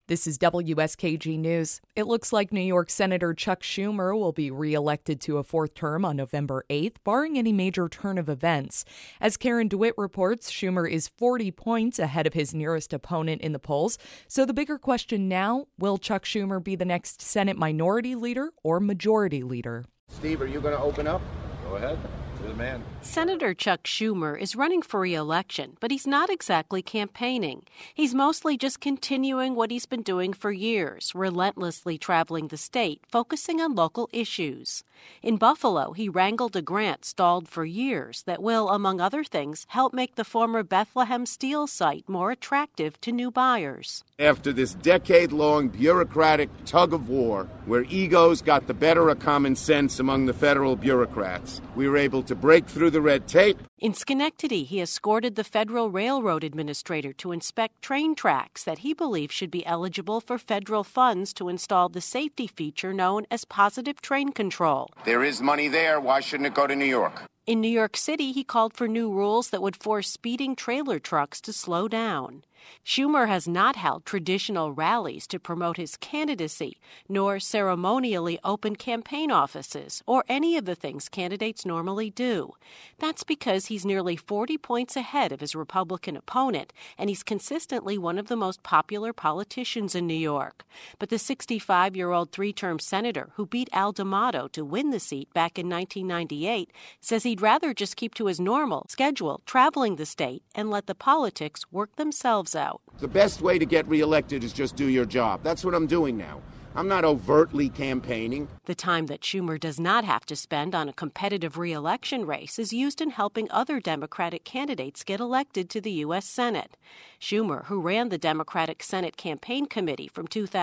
This is WSKG News. It looks like New York Senator Chuck Schumer will be reelected to a fourth term on November 8th, barring any major turn of events. As Karen DeWitt reports, Schumer is 40 points ahead of his nearest opponent in the polls. So the bigger question now, will Chuck Schumer be the next Senate minority leader or majority leader? Steve, are you going to open up? Go ahead. You're the man. Senator Chuck Schumer is running for re-election, but he's not exactly campaigning. He's mostly just continuing what he's been doing for years, relentlessly traveling the state, focusing on local issues. In Buffalo, he wrangled a grant stalled for years that will, among other things, help make the former Bethlehem Steel site more attractive to new buyers. After this decade-long bureaucratic tug-of-war, where egos got the better of common sense among the federal bureaucrats, we were able to break through the red tape. In Schenectady, he escorted the Federal Railroad Administrator to inspect train tracks that he believes should be eligible for federal funds to install the safety feature known as positive train control. There is money there. Why shouldn't it go to New York? In New York City, he called for new rules that would force speeding trailer trucks to slow down. Schumer has not held traditional rallies to promote his candidacy, nor ceremonially opened campaign offices, or any of the things candidates normally do. That's because he's nearly 40 points ahead of his Republican opponent, and he's consistently one of the most popular politicians in New York. But the 65-year-old three-term senator who beat Al D'Amato to win the seat back in 1998 says he'd rather just keep to his normal schedule, traveling the state, and let the politics work themselves out. The best way to get reelected is just do your job. That's what I'm doing now. I'm not overtly campaigning. The time that Schumer does not have to spend on a competitive re-election race is used in helping other Democratic candidates get elected to the U.S. Senate. Schumer, who ran the Democratic Senate Campaign Committee from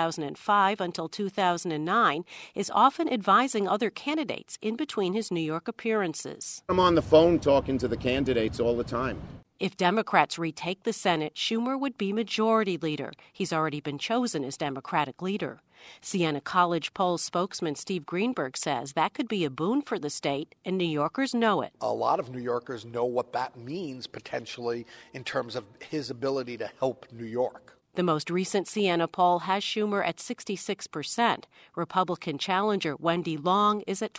2005 until 2009, is often advising other candidates in between his New York appearances. I'm on the phone talking to the candidates all the time. If Democrats retake the Senate, Schumer would be majority leader. He's already been chosen as Democratic leader. Siena College poll spokesman Steve Greenberg says that could be a boon for the state, and New Yorkers know it. A lot of New Yorkers know what that means potentially in terms of his ability to help New York. The most recent Siena poll has Schumer at 66%. Republican challenger Wendy Long is at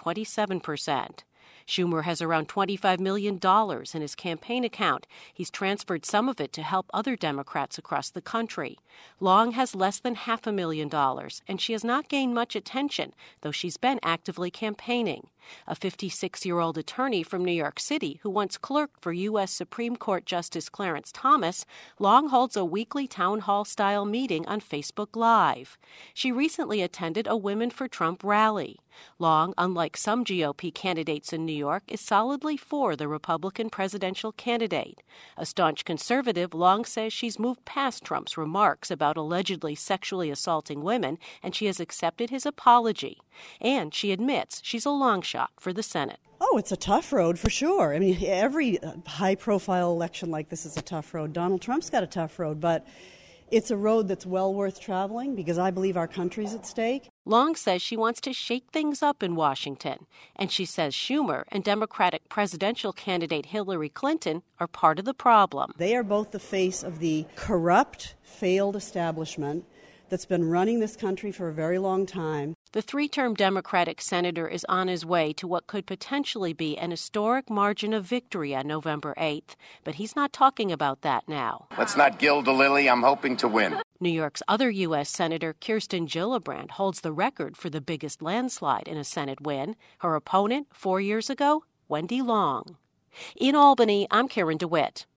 27%. Schumer has around $25 million in his campaign account. He's transferred some of it to help other Democrats across the country. Long has less than $500,000, and she has not gained much attention, though she's been actively campaigning. A 56-year-old attorney from New York City who once clerked for U.S. Supreme Court Justice Clarence Thomas, Long holds a weekly town hall-style meeting on Facebook Live. She recently attended a Women for Trump rally. Long, unlike some GOP candidates in New York, is solidly for the Republican presidential candidate. A staunch conservative, Long says she's moved past Trump's remarks about allegedly sexually assaulting women, and she has accepted his apology. And she admits she's a long shot for the Senate. Oh, it's a tough road for sure. I mean, every high-profile election like this is a tough road. Donald Trump's got a tough road, but it's a road that's well worth traveling because I believe our country's at stake. Long says she wants to shake things up in Washington, and she says Schumer and Democratic presidential candidate Hillary Clinton are part of the problem. They are both the face of the corrupt, failed establishment that's been running this country for a very long time. The three-term Democratic senator is on his way to what could potentially be an historic margin of victory on November 8th, but he's not talking about that now. Let's not gild the lily. I'm hoping to win. New York's other U.S. Senator Kirsten Gillibrand holds the record for the biggest landslide in a Senate win. Her opponent 4 years ago, Wendy Long. In Albany, I'm Karen DeWitt.